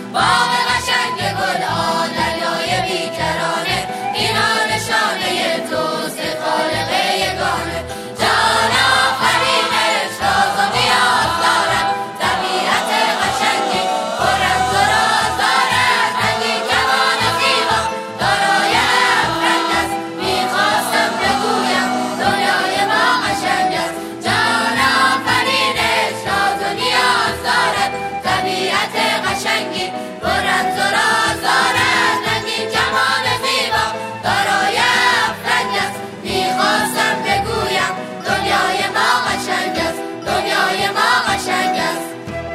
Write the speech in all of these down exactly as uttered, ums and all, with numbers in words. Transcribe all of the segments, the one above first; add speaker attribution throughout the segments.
Speaker 1: باغ قشنگ گل ها دریای بیکرانه، اینا نشانه توست خالق یگانه. جهان آفرینش راز و نیاز دارد، طبیعت قشنگی پر از و راز دارد. رنگین کمان زیبا دارای هفت رنگ است، میخواستم بگویم دنیای ما قشنگ است. جهان آفرینش راز و نیاز دارد، طبیعت قشنگی پر از و راز دارد. رنگین کمان زیبا دارای هفت رنگ است، میخواستم بگویم دنیای ما قشنگ است، دنیای ما قشنگ است.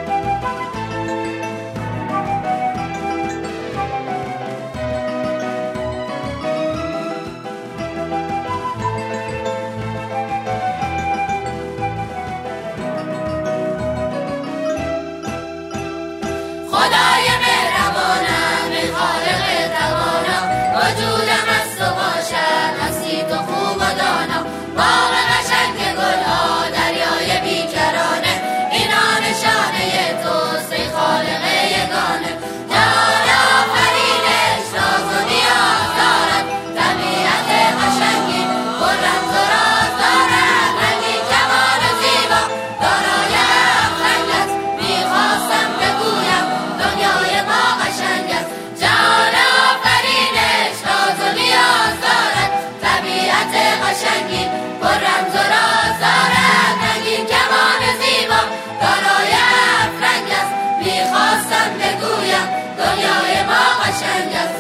Speaker 1: خدای مهربانم ای خالق توانا، وجودم از تو باشد هستی تو خوب و دانا. باغ قشنگ گل ها دریای بیکرانه، اینا نشانه توست ای خالق یگانه. جهان آفرینش راز و نیاز دارد، طبیعت قشنگی پر رمز و راز دارد. رنگین کمان زیبا دارای هفت رنگ است، میخواستم بگویم دنیای ما قشنگ است. جهان آفرینش راز و نیاز دارد، طبیعت قشنگی پر رمز و راز دارد. رنگین کمان زیبا دارای هفت رنگ است، میخواستم بگویم دنیای ما قشنگ است،